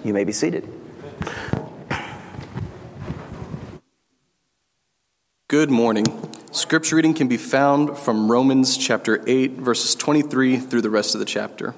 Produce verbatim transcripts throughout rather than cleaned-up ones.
You may be seated. Good morning. Scripture reading can be found from Romans chapter eight, verses twenty-three through the rest of the chapter.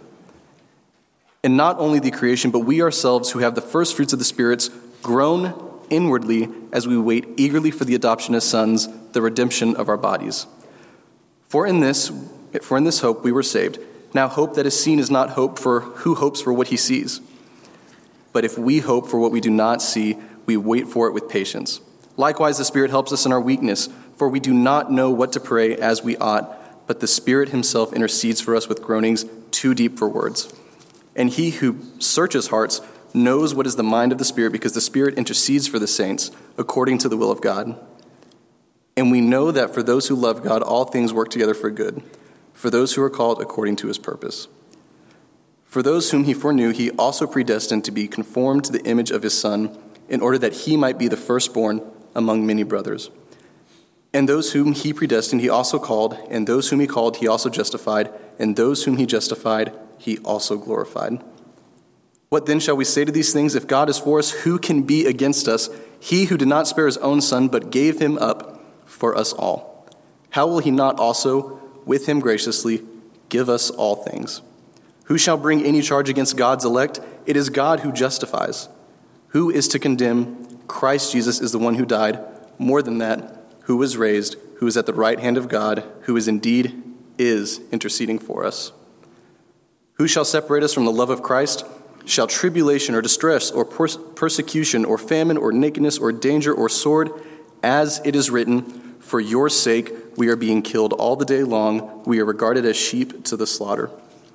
And not only the creation, but we ourselves who have the first fruits of the spirits groan inwardly as we wait eagerly for the adoption as sons, the redemption of our bodies. For in this, for in this hope we were saved. Now hope that is seen is not hope, for who hopes for what he sees? But if we hope for what we do not see, we wait for it with patience. Likewise, the Spirit helps us in our weakness, for we do not know what to pray as we ought, but the Spirit himself intercedes for us with groanings too deep for words. And he who searches hearts knows what is the mind of the Spirit, because the Spirit intercedes for the saints according to the will of God. And we know that for those who love God, all things work together for good, for those who are called according to his purpose. For those whom he foreknew, he also predestined to be conformed to the image of his Son, in order that he might be the firstborn among many brothers. And those whom he predestined, he also called, and those whom he called, he also justified, and those whom he justified, he also glorified. What then shall we say to these things? If God is for us, who can be against us? He who did not spare his own Son, but gave him up for us all, how will he not also, with him graciously, give us all things? Who shall bring any charge against God's elect? It is God who justifies. Who is to condemn? Christ Jesus is the one who died. More than that, who was raised, who is at the right hand of God, who is indeed is interceding for us. Who shall separate us from the love of Christ? Shall tribulation or distress or pers- persecution or famine or nakedness or danger or sword? As it is written, for your sake we are being killed all the day long. We are regarded as sheep to the slaughter.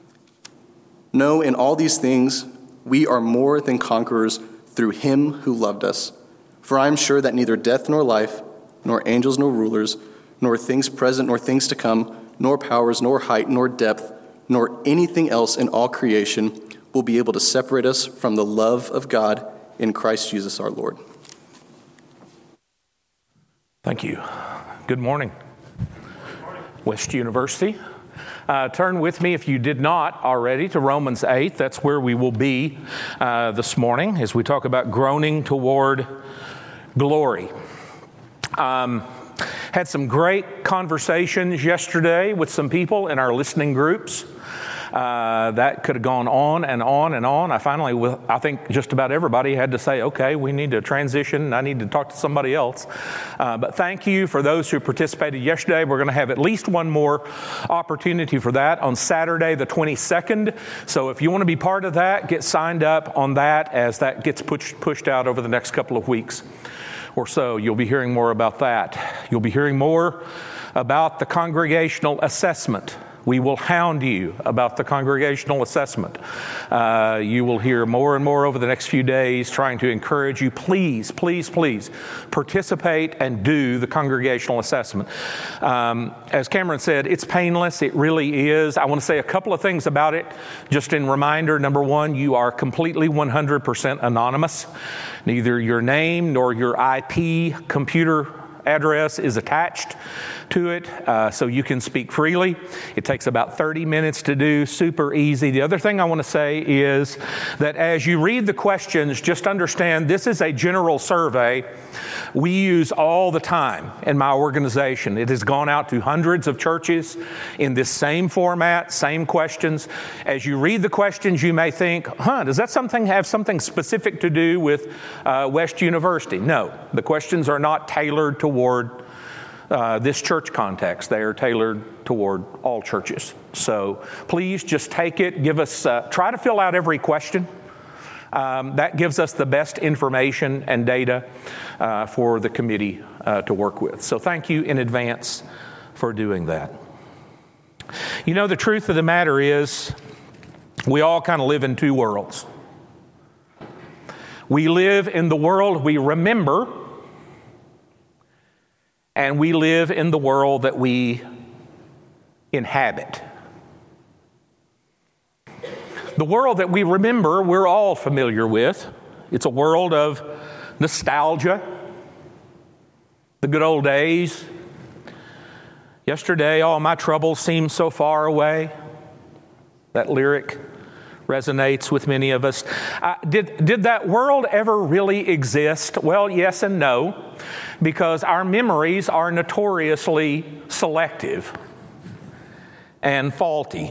No, in all these things we are more than conquerors through him who loved us. For I am sure that neither death nor life, nor angels nor rulers, nor things present nor things to come, nor powers, nor height, nor depth, nor anything else in all creation will be able to separate us from the love of God in Christ Jesus our Lord. Thank you. Good morning. Good morning. West University. Uh, turn with me, if you did not already, to Romans eight. That's where we will be uh, this morning as we talk about groaning toward glory. Um, had some great conversations yesterday with some people in our listening groups. Uh, that could have gone on and on and on. I finally, I think just about everybody had to say, okay, we need to transition. I need to talk to somebody else. Uh, but thank you for those who participated yesterday. We're going to have at least one more opportunity for that on Saturday, the twenty-second. So if you want to be part of that, get signed up on that as that gets pushed, pushed out over the next couple of weeks or so. You'll be hearing more about that. You'll be hearing more about the congregational assessment. We will hound you about the congregational assessment. Uh, you will hear more and more over the next few days trying to encourage you. Please, please, please participate and do the congregational assessment. Um, as Cameron said, it's painless. It really is. I want to say a couple of things about it. Just in reminder, number one, you are completely one hundred percent anonymous. Neither your name nor your I P computer address is attached to it, uh, so you can speak freely. It takes about thirty minutes to do, super easy. The other thing I want to say is that as you read the questions, just understand this is a general survey we use all the time in my organization. It has gone out to hundreds of churches in this same format, same questions. As you read the questions, you may think, huh, does that something have something specific to do with uh, West University? No, the questions are not tailored toward Uh, this church context. They are tailored toward all churches. So please just take it. Give us, uh, try to fill out every question. Um, that gives us the best information and data uh, for the committee uh, to work with. So thank you in advance for doing that. You know, the truth of the matter is we all kind of live in two worlds. We live in the world we remember, and we live in the world that we inhabit. The world that we remember, we're all familiar with. It's a world of nostalgia, the good old days. Yesterday, all my troubles seemed so far away. That lyric resonates with many of us. Uh, did, did that world ever really exist? Well, yes and no, because our memories are notoriously selective and faulty.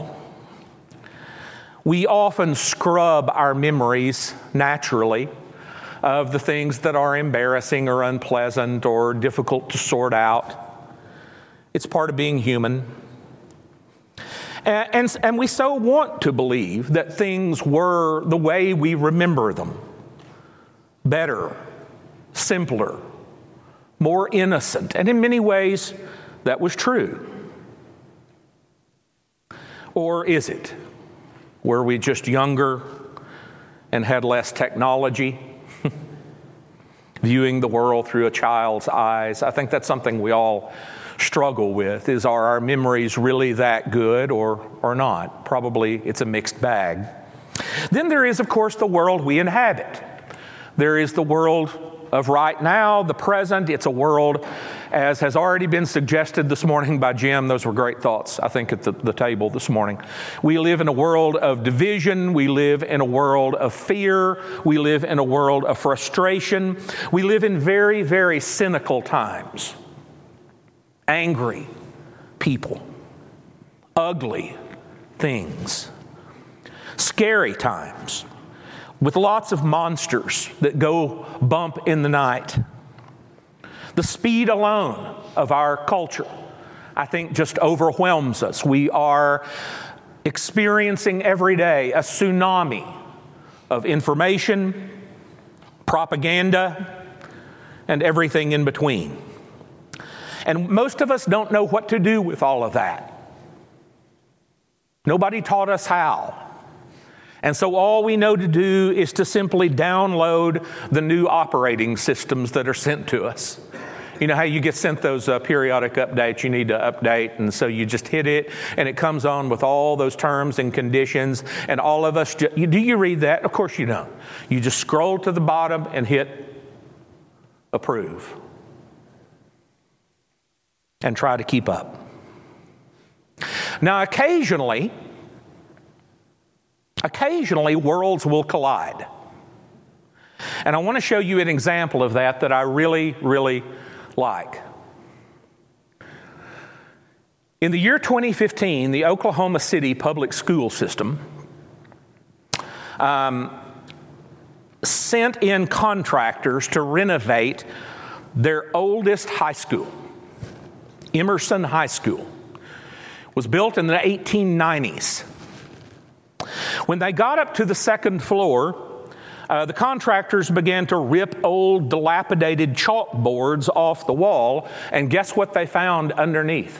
We often scrub our memories naturally of the things that are embarrassing or unpleasant or difficult to sort out. It's part of being human. And, and, and we so want to believe that things were the way we remember them. Better, simpler, more innocent. And in many ways, that was true. Or is it? Were we just younger and had less technology? Viewing the world through a child's eyes. I think that's something we all struggle with. Is are our memories really that good or, or not? Probably it's a mixed bag. Then there is, of course, the world we inhabit. There is the world of right now, the present. It's a world, as has already been suggested this morning by Jim. Those were great thoughts, I think, at the, the table this morning. We live in a world of division. We live in a world of fear. We live in a world of frustration. We live in very, very cynical times. Angry people. Ugly things. Scary times. With lots of monsters that go bump in the night. The speed alone of our culture, I think, just overwhelms us. We are experiencing every day a tsunami of information, propaganda, and everything in between. And most of us don't know what to do with all of that. Nobody taught us how. And so all we know to do is to simply download the new operating systems that are sent to us. You know how you get sent those uh, periodic updates you need to update, and so you just hit it, and it comes on with all those terms and conditions, and all of us, ju- you, do you read that? Of course you don't. You just scroll to the bottom and hit approve. And try to keep up. Now occasionally, Occasionally, worlds will collide. And I want to show you an example of that that I really, really like. In the year twenty fifteen, the Oklahoma City public school system um, sent in contractors to renovate their oldest high school, Emerson High School. It was built in the eighteen nineties. When they got up to the second floor, uh, the contractors began to rip old, dilapidated chalkboards off the wall, and guess what they found underneath?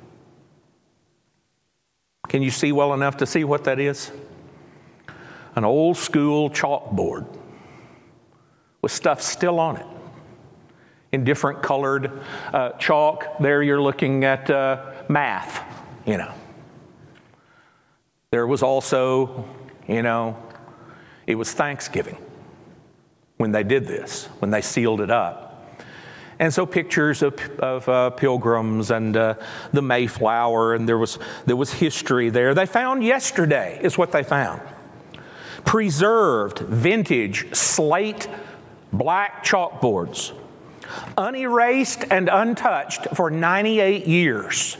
Can you see well enough to see what that is? An old school chalkboard with stuff still on it in different colored uh, chalk. There you're looking at uh, math, you know. There was also, you know, it was Thanksgiving when they did this, when they sealed it up. And so pictures of, of uh, pilgrims and uh, the Mayflower, and there was there was history there. They found yesterday, is what they found. Preserved, vintage, slate, black chalkboards, unerased and untouched for ninety-eight years.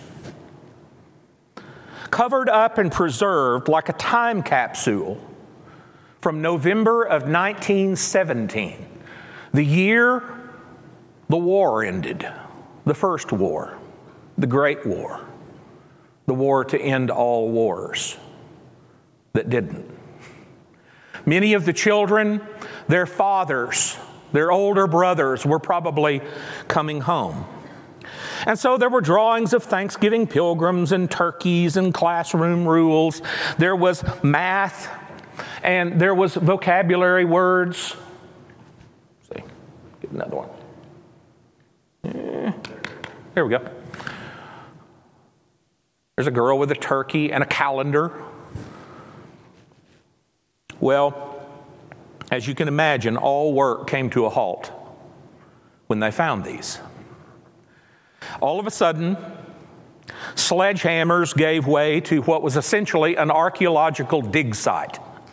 Covered up and preserved like a time capsule from November of nineteen seventeen, the year the war ended, the first war, the Great War, the war to end all wars that didn't. Many of the children, their fathers, their older brothers were probably coming home. And so there were drawings of Thanksgiving pilgrims and turkeys and classroom rules. There was math and there was vocabulary words. Let's see, get another one. Yeah. There we go. There's a girl with a turkey and a calendar. Well, as you can imagine, all work came to a halt when they found these. All of a sudden, sledgehammers gave way to what was essentially an archaeological dig site.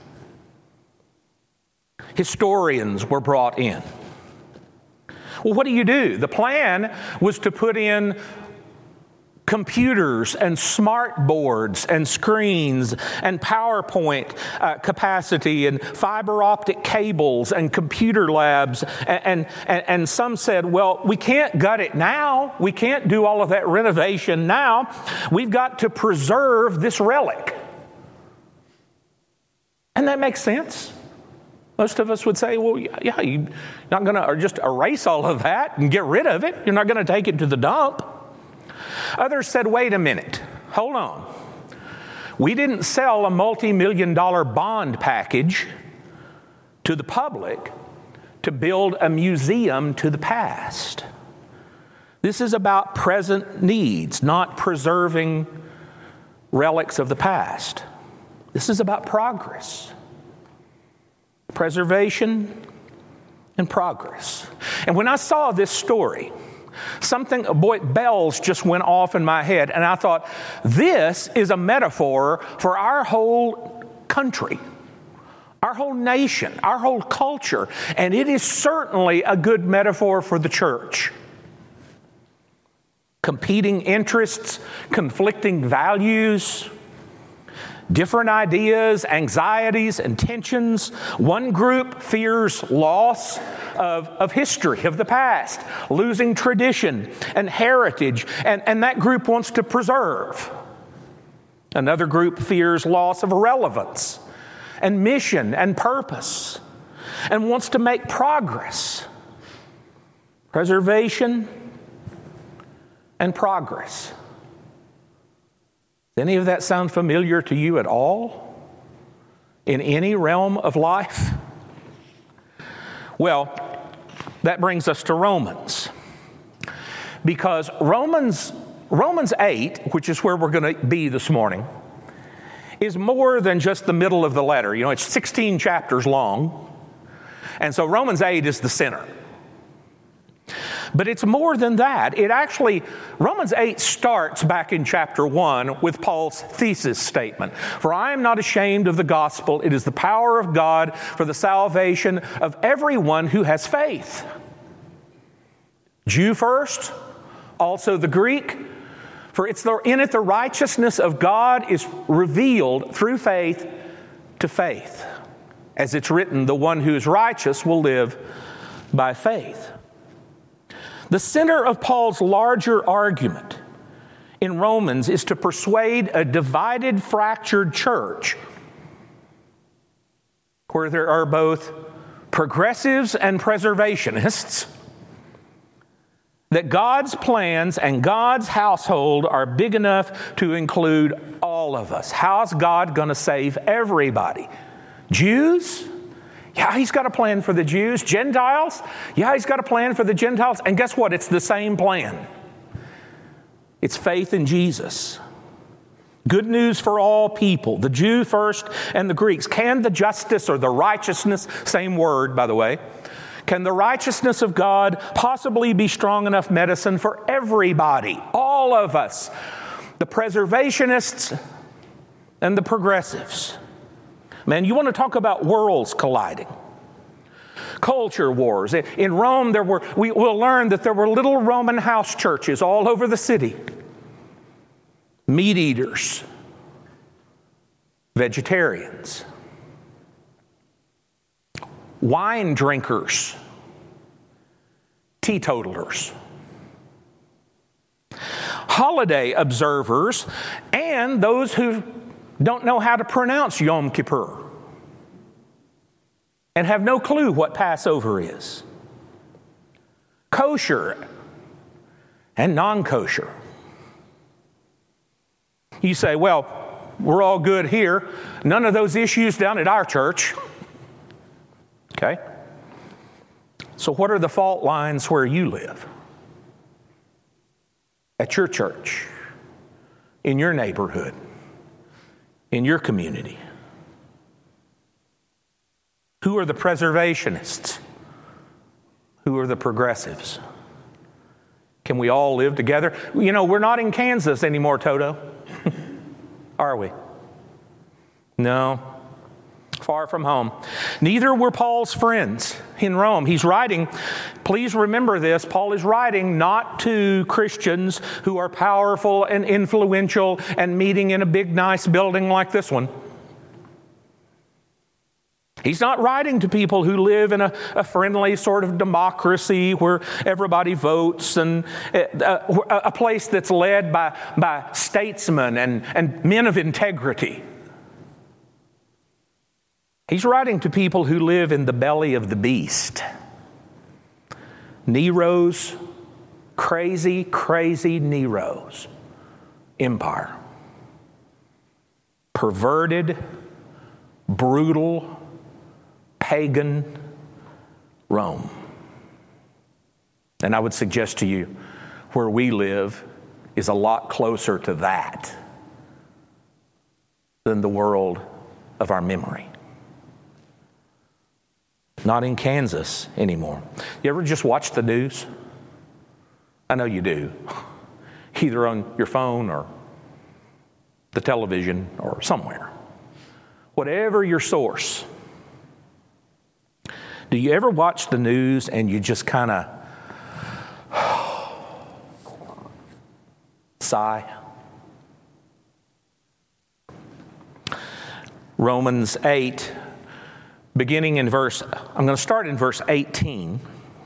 Historians were brought in. Well, what do you do? The plan was to put in computers and smart boards and screens and PowerPoint uh, capacity and fiber optic cables and computer labs. And, and, and some said, well, we can't gut it now. We can't do all of that renovation now. We've got to preserve this relic. And that makes sense. Most of us would say, well, yeah, you're not going to just erase all of that and get rid of it. You're not going to take it to the dump. Others said, wait a minute, hold on. We didn't sell a multi-million dollar bond package to the public to build a museum to the past. This is about present needs, not preserving relics of the past. This is about progress. Preservation and progress. And when I saw this story, something, boy, bells just went off in my head, and I thought, this is a metaphor for our whole country, our whole nation, our whole culture, and it is certainly a good metaphor for the church. Competing interests, conflicting values, different ideas, anxieties, and tensions. One group fears loss of, of history, of the past, losing tradition and heritage, and, and that group wants to preserve. Another group fears loss of relevance and mission and purpose, and wants to make progress. Preservation and progress. Does any of that sound familiar to you at all? In any realm of life? Well, that brings us to Romans. Because Romans, Romans eight, which is where we're going to be this morning, is more than just the middle of the letter. You know, it's sixteen chapters long. And so Romans eight is the center. But it's more than that. It actually, Romans eight starts back in chapter one with Paul's thesis statement. For I am not ashamed of the gospel. It is the power of God for the salvation of everyone who has faith. Jew first, also the Greek. For it's the, in it the righteousness of God is revealed through faith to faith. As it's written, the one who is righteous will live by faith. The center of Paul's larger argument in Romans is to persuade a divided, fractured church where there are both progressives and preservationists that God's plans and God's household are big enough to include all of us. How's God going to save everybody? Jews? Yeah, he's got a plan for the Jews. Gentiles? Yeah, he's got a plan for the Gentiles. And guess what? It's the same plan. It's faith in Jesus. Good news for all people, the Jew first and the Greeks. Can the justice or the righteousness, same word, by the way, can the righteousness of God possibly be strong enough medicine for everybody, all of us, the preservationists and the progressives? Man, you want to talk about worlds colliding. Culture wars. In Rome, there were, we will learn that there were little Roman house churches all over the city. Meat eaters, vegetarians, wine drinkers, teetotalers, holiday observers, and those who don't know how to pronounce Yom Kippur and have no clue what Passover is. Kosher and non-kosher. You say, well, we're all good here. None of those issues down at our church. Okay? So what are the fault lines where you live? At your church, in your neighborhood, in your community? Who are the preservationists? Who are the progressives? Can we all live together? You know, we're not in Kansas anymore, Toto. Are we? No. Of far from home. Neither were Paul's friends in Rome. He's writing, please remember this, Paul is writing not to Christians who are powerful and influential and meeting in a big, nice building like this one. He's not writing to people who live in a, a friendly sort of democracy where everybody votes and a, a place that's led by, by statesmen and, and men of integrity. He's writing to people who live in the belly of the beast. Nero's, crazy, crazy Nero's empire. Perverted, brutal, pagan Rome. And I would suggest to you, where we live is a lot closer to that than the world of our memory. Not in Kansas anymore. You ever just watch the news? I know you do. Either on your phone or the television or somewhere. Whatever your source. Do you ever watch the news and you just kind of sigh? Romans eight, beginning in verse, I'm going to start in verse eighteen.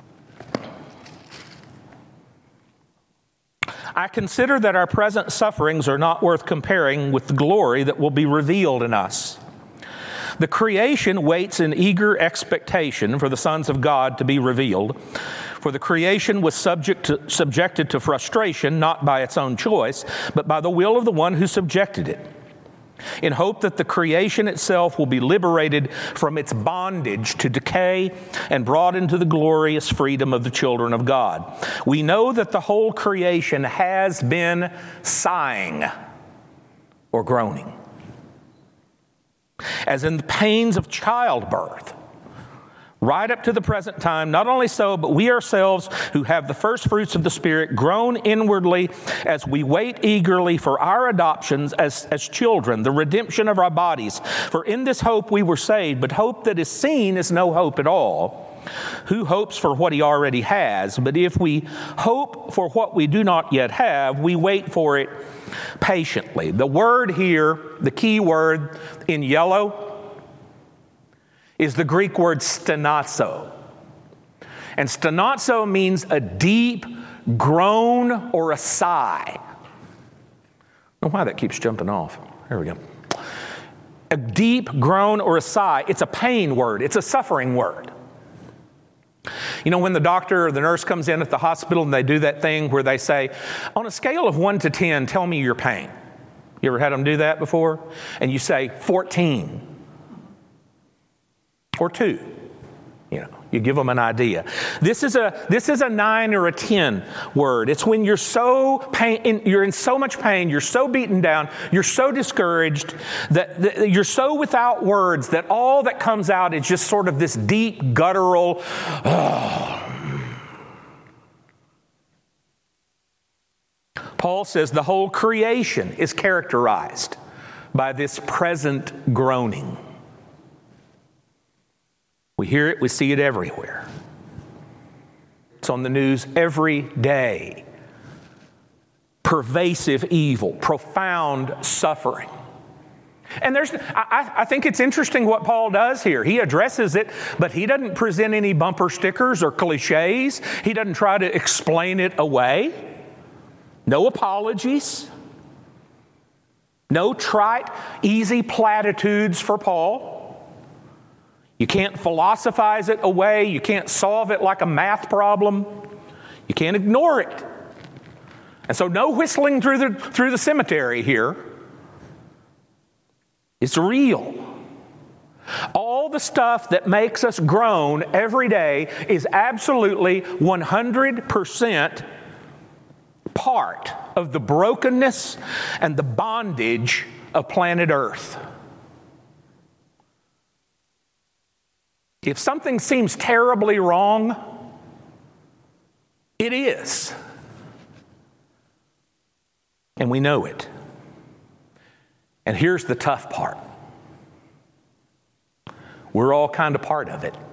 I consider that our present sufferings are not worth comparing with the glory that will be revealed in us. The creation waits in eager expectation for the sons of God to be revealed. For the creation was subject to, subjected to frustration, not by its own choice, but by the will of the one who subjected it, in hope that the creation itself will be liberated from its bondage to decay and brought into the glorious freedom of the children of God. We know that the whole creation has been sighing or groaning, as in the pains of childbirth, right up to the present time. Not only so, but we ourselves who have the first fruits of the Spirit groan inwardly as we wait eagerly for our adoptions as, as children, the redemption of our bodies. For in this hope we were saved, but hope that is seen is no hope at all. Who hopes for what he already has? But if we hope for what we do not yet have, we wait for it patiently. The word here, the key word in yellow, is the Greek word stenazo. And stenazo means a deep groan or a sigh. I don't know why that keeps jumping off. There we go. A deep groan or a sigh. It's a pain word. It's a suffering word. You know, when the doctor or the nurse comes in at the hospital and they do that thing where they say, on a scale of one to ten, tell me your pain. You ever had them do that before? And you say fourteen or two. You know, you give them an idea. This is a this is a nine or a ten word. It's when you're so pain, in, you're in so much pain, you're so beaten down, you're so discouraged that, that you're so without words that all that comes out is just sort of this deep guttural. Oh. Paul says the whole creation is characterized by this present groaning. We hear it, we see it everywhere. It's on the news every day. Pervasive evil, profound suffering. And there's, I, I think it's interesting what Paul does here. He addresses it, but he doesn't present any bumper stickers or cliches. He doesn't try to explain it away. No apologies. No trite, easy platitudes for Paul. You can't philosophize it away. You can't solve it like a math problem. You can't ignore it. And so no whistling through the, through the cemetery here. It's real. All the stuff that makes us groan every day is absolutely one hundred percent part of the brokenness and the bondage of planet Earth. If something seems terribly wrong, it is. And we know it. And here's the tough part. We're all kind of part of it.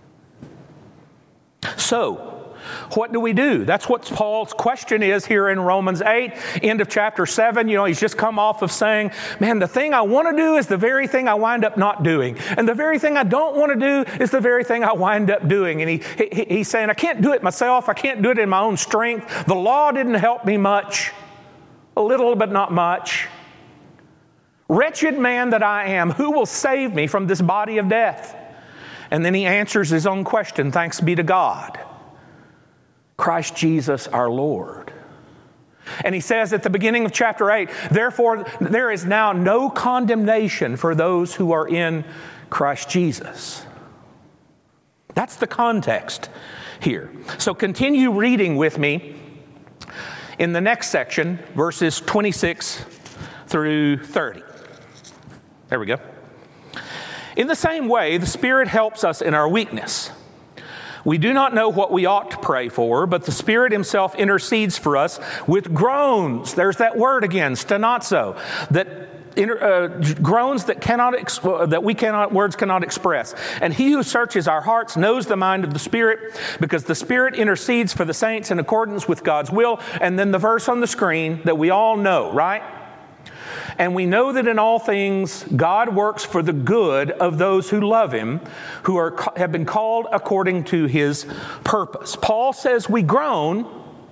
So, what do we do? That's what Paul's question is here in Romans eight, end of chapter seven. You know, he's just come off of saying, man, the thing I want to do is the very thing I wind up not doing. And the very thing I don't want to do is the very thing I wind up doing. And he, he he's saying, I can't do it myself. I can't do it in my own strength. The law didn't help me much. A little, but not much. Wretched man that I am, who will save me from this body of death? And then he answers his own question, thanks be to God. Christ Jesus our Lord. And he says at the beginning of chapter eight, therefore there is now no condemnation for those who are in Christ Jesus. That's the context here. So continue reading with me in the next section, verses twenty-six through thirty. There we go. In the same way, the Spirit helps us in our weakness. We do not know what we ought to pray for, but the Spirit Himself intercedes for us with groans. There's that word again, stenozo, that inter, uh, groans that cannot ex- that we cannot words cannot express. And He who searches our hearts knows the mind of the Spirit, because the Spirit intercedes for the saints in accordance with God's will. And then the verse on the screen that we all know, right? And we know that in all things God works for the good of those who love Him, who are have been called according to His purpose. Paul says we groan,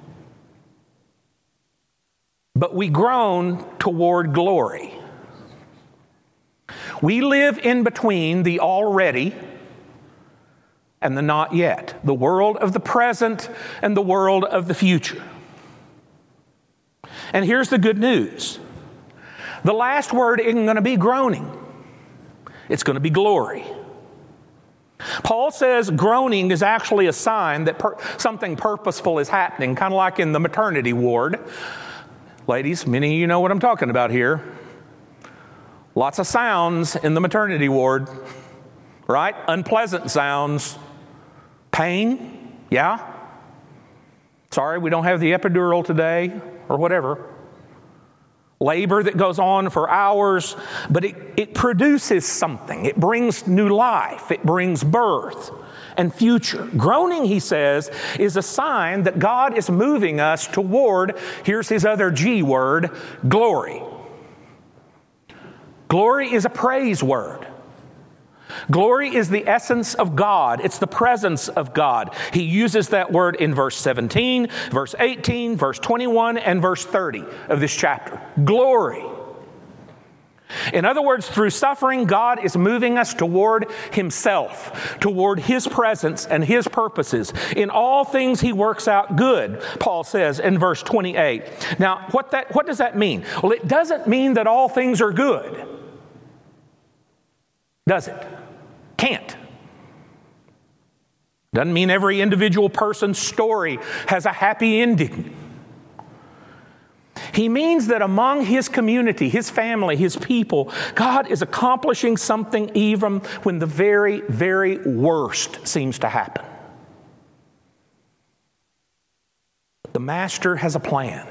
but we groan toward glory. We live in between the already and the not yet, the world of the present and the world of the future. And here's the good news. The last word isn't going to be groaning. It's going to be glory. Paul says groaning is actually a sign that per- something purposeful is happening, kind of like in the maternity ward. Ladies, many of you know what I'm talking about here. Lots of sounds in the maternity ward, right? Unpleasant sounds. Pain, yeah. Sorry, we don't have the epidural today, or whatever. Labor that goes on for hours, but it, it produces something. It brings new life. It brings birth and future. Groaning, he says, is a sign that God is moving us toward, here's his other G word, glory. Glory is a praise word. Glory is the essence of God. It's the presence of God. He uses that word in verse seventeen, verse eighteen, verse twenty-one, and verse thirty of this chapter. Glory. In other words, through suffering, God is moving us toward Himself, toward His presence and His purposes. In all things He works out good, Paul says in verse twenty-eight. Now, what that what does that mean? Well, it doesn't mean that all things are good. Does it? Can't. Doesn't mean every individual person's story has a happy ending. He means that among His community, His family, His people, God is accomplishing something even when the very, very worst seems to happen. The Master has a plan.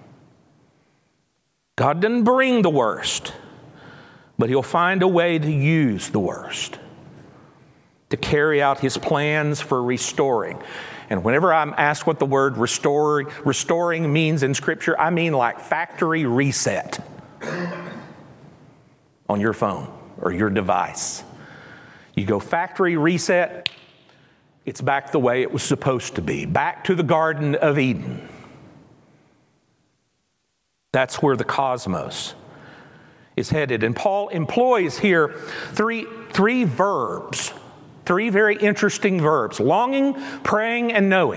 God didn't bring the worst, but He'll find a way to use the worst to carry out His plans for restoring. And whenever I'm asked what the word restoring, restoring means in Scripture, I mean like factory reset on your phone or your device. You go factory reset, it's back the way it was supposed to be, back to the Garden of Eden. That's where the cosmos is headed. And Paul employs here three, three verbs, three very interesting verbs: longing, praying, and knowing.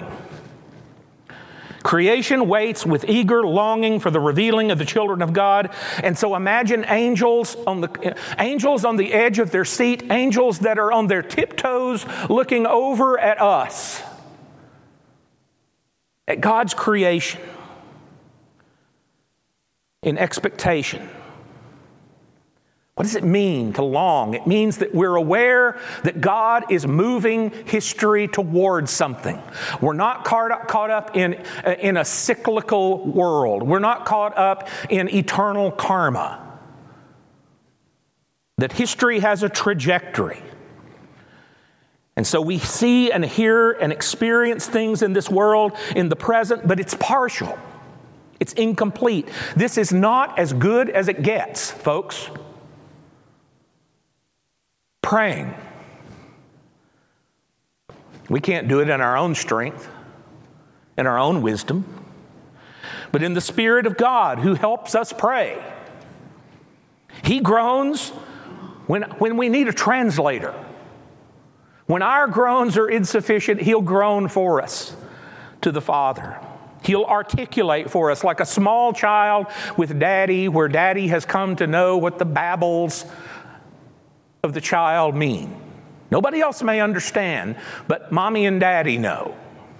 Creation waits with eager longing for the revealing of the children of God. And so imagine angels on the angels on the edge of their seat, angels that are on their tiptoes looking over at us, at God's creation, in expectation. What does it mean to long? It means that we're aware that God is moving history towards something. We're not caught up, caught up in, in a cyclical world. We're not caught up in eternal karma. That history has a trajectory. And so we see and hear and experience things in this world in the present, but it's partial. It's incomplete. This is not as good as it gets, folks. Praying. We can't do it in our own strength, in our own wisdom, but in the Spirit of God who helps us pray. He groans when, when we need a translator. When our groans are insufficient, He'll groan for us to the Father. He'll articulate for us like a small child with daddy, where daddy has come to know what the babbles of the child mean. Nobody else may understand, but mommy and daddy know.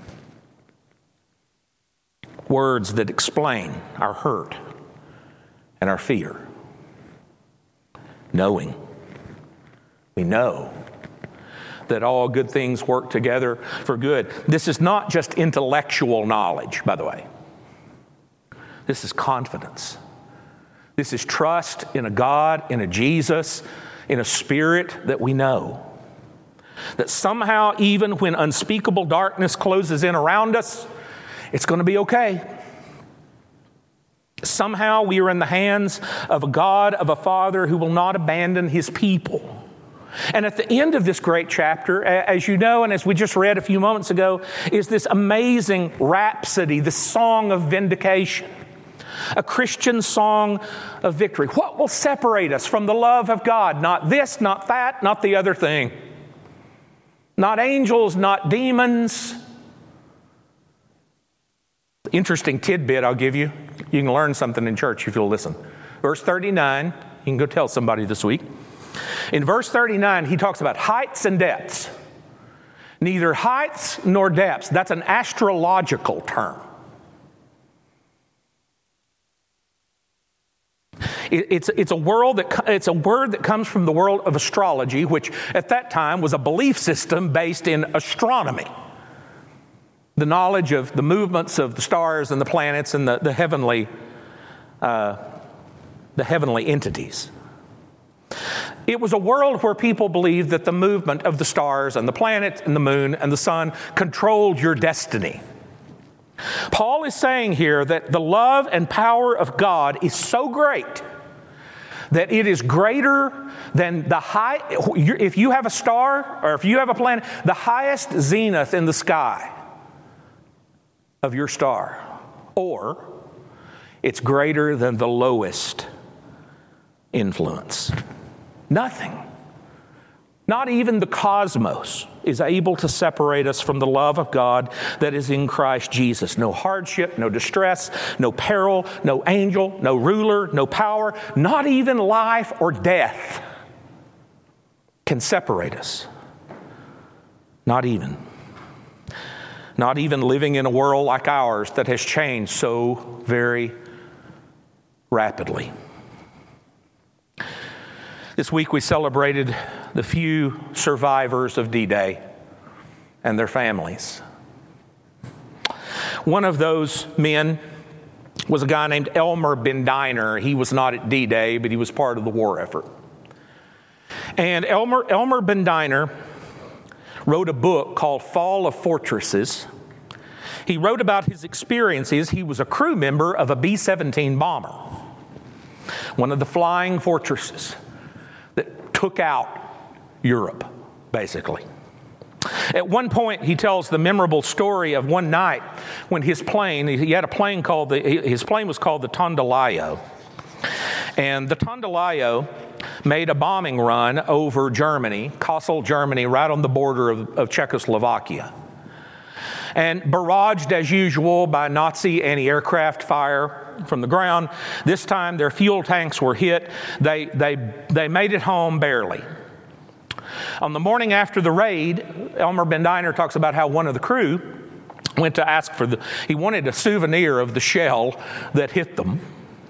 Words that explain our hurt and our fear. Knowing. We know that all good things work together for good. This is not just intellectual knowledge, by the way. This is confidence. This is trust in a God, in a Jesus, in a Spirit that we know. That somehow, even when unspeakable darkness closes in around us, it's going to be okay. Somehow we are in the hands of a God, of a Father who will not abandon His people. And at the end of this great chapter, as you know, and as we just read a few moments ago, is this amazing rhapsody, this song of vindication, a Christian song of victory. What will separate us from the love of God? Not this, not that, not the other thing. Not angels, not demons. Interesting tidbit I'll give you. You can learn something in church if you'll listen. Verse thirty-nine, you can go tell somebody this week. In verse thirty-nine, he talks about heights and depths. Neither heights nor depths. That's an astrological term. It's, it's, a world that, it's a word that comes from the world of astrology, which at that time was a belief system based in astronomy. The knowledge of the movements of the stars and the planets and the, the heavenly, uh, the heavenly entities. It was a world where people believed that the movement of the stars and the planets and the moon and the sun controlled your destiny. Paul is saying here that the love and power of God is so great that it is greater than the high, if you have a star or if you have a planet, the highest zenith in the sky of your star, or it's greater than the lowest influence. Nothing, not even the cosmos, is able to separate us from the love of God that is in Christ Jesus. No hardship, no distress, no peril, no angel, no ruler, no power, not even life or death can separate us. Not even. Not even living in a world like ours that has changed so very rapidly. This week we celebrated the few survivors of D-Day and their families. One of those men was a guy named Elmer Bendiner. He was not at D-Day, but he was part of the war effort. And Elmer, Elmer Bendiner wrote a book called Fall of Fortresses. He wrote about his experiences. He was a crew member of a B seventeen bomber, one of the flying fortresses that took out Europe, basically. At one point, he tells the memorable story of one night when his plane, he had a plane called, the, his plane was called the Tondelayo. And the Tondelayo made a bombing run over Germany, Kassel, Germany, right on the border of, of Czechoslovakia. And barraged as usual by Nazi anti-aircraft fire from the ground, this time their fuel tanks were hit. They, they, they made it home barely. On the morning after the raid, Elmer Bendiner talks about how one of the crew went to ask for the, he wanted a souvenir of the shell that hit them.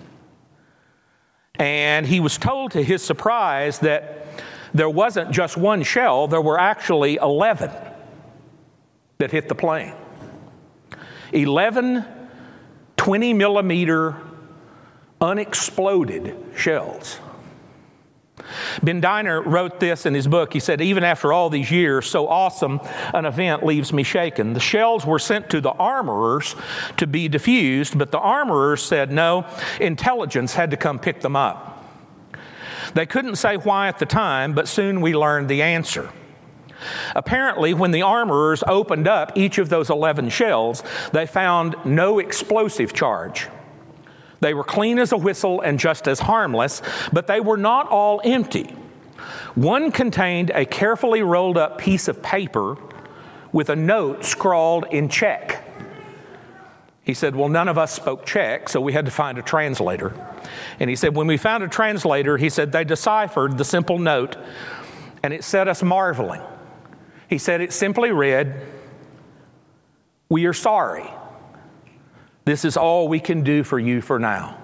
And he was told to his surprise that there wasn't just one shell, there were actually eleven that hit the plane. eleven twenty millimeter unexploded shells. Ben Diner wrote this in his book. He said, even after all these years, so awesome an event leaves me shaken. The shells were sent to the armorers to be diffused, but the armorers said no, intelligence had to come pick them up. They couldn't say why at the time, but soon we learned the answer. Apparently, when the armorers opened up each of those eleven shells, they found no explosive charge. They were clean as a whistle and just as harmless, but they were not all empty. One contained a carefully rolled up piece of paper with a note scrawled in Czech. He said, well, none of us spoke Czech, so we had to find a translator. And he said, when we found a translator, he said, they deciphered the simple note, and it set us marveling. He said, it simply read, we are sorry. This is all we can do for you for now.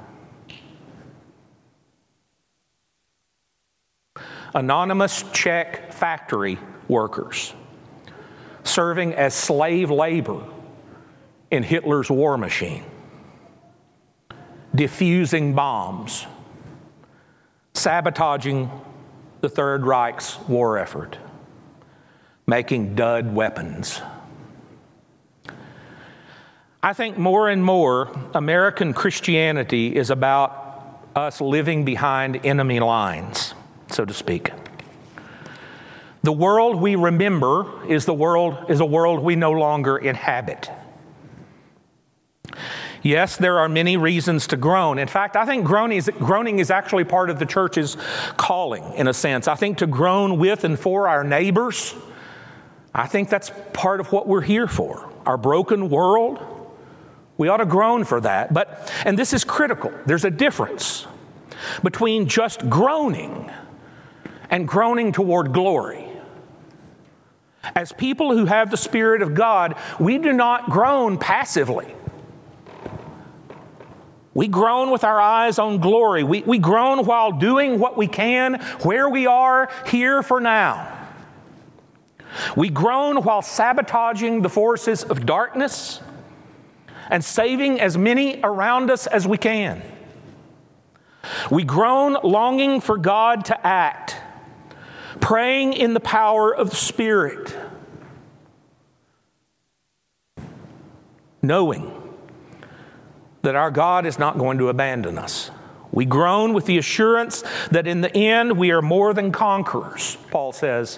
Anonymous Czech factory workers serving as slave labor in Hitler's war machine, diffusing bombs, sabotaging the Third Reich's war effort, making dud weapons. I think more and more American Christianity is about us living behind enemy lines, so to speak. The world we remember is the world is a world we no longer inhabit. Yes, there are many reasons to groan. In fact, I think groaning is, groaning is actually part of the church's calling, in a sense. I think to groan with and for our neighbors, I think that's part of what we're here for. Our broken world, we ought to groan for that. But, and this is critical, there's a difference between just groaning and groaning toward glory. As people who have the Spirit of God, we do not groan passively. We groan with our eyes on glory. We, we groan while doing what we can, where we are, here for now. We groan while sabotaging the forces of darkness and saving as many around us as we can. We groan longing for God to act, praying in the power of the Spirit, knowing that our God is not going to abandon us. We groan with the assurance that in the end we are more than conquerors, Paul says,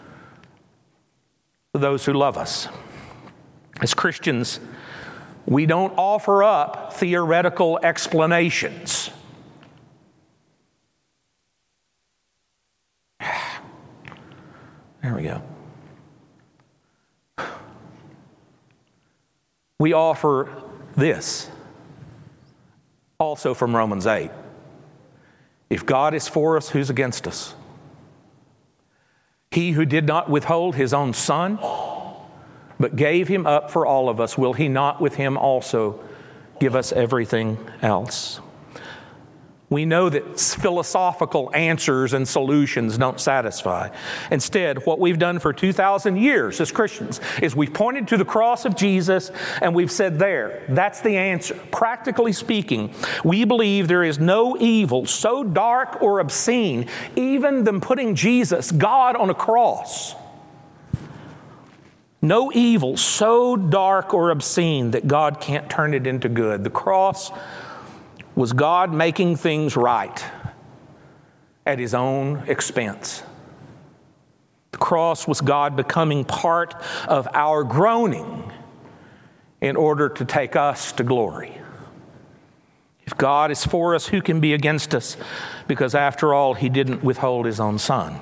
to those who love us. As Christians, we don't offer up theoretical explanations. There we go. We offer this, also from Romans eight. If God is for us, who's against us? He who did not withhold his own Son, but gave him up for all of us, will he not with him also give us everything else? We know that philosophical answers and solutions don't satisfy. Instead, what we've done for two thousand years as Christians is we've pointed to the cross of Jesus and we've said, there, that's the answer. Practically speaking, we believe there is no evil so dark or obscene, even than putting Jesus, God, on a cross. No evil so dark or obscene that God can't turn it into good. The cross was God making things right at his own expense. The cross was God becoming part of our groaning in order to take us to glory. If God is for us, who can be against us? Because after all, he didn't withhold his own Son.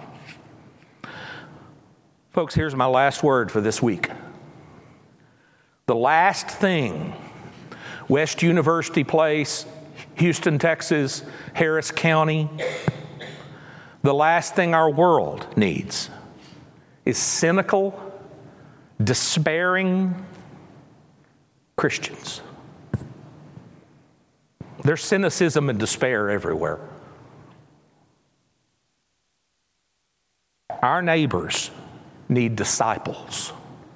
Folks, here's my last word for this week. The last thing West University Place, Houston, Texas, Harris County, the last thing our world needs is cynical, despairing Christians. There's cynicism and despair everywhere. Our neighbors need disciples.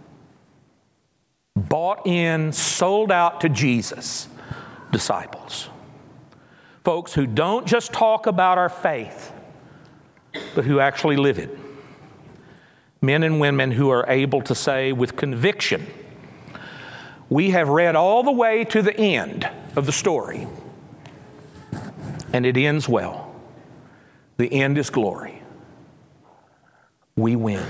Bought in, sold out to Jesus, disciples. Folks who don't just talk about our faith, but who actually live it. Men and women who are able to say with conviction, we have read all the way to the end of the story, and it ends well. The end is glory. We win.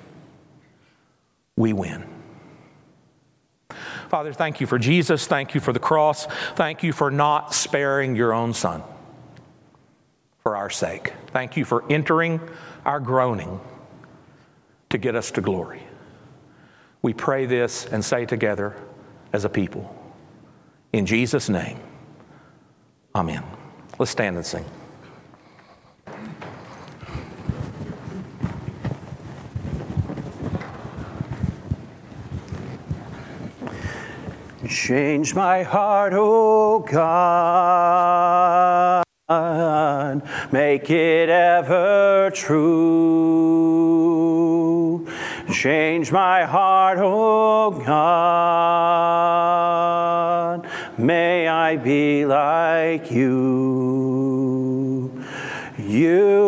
We win. Father, thank you for Jesus. Thank you for the cross. Thank you for not sparing your own Son for our sake. Thank you for entering our groaning to get us to glory. We pray this and say together as a people, in Jesus' name, amen. Let's stand and sing. Change my heart, O God, make it ever true. Change my heart, O God, may I be like you. You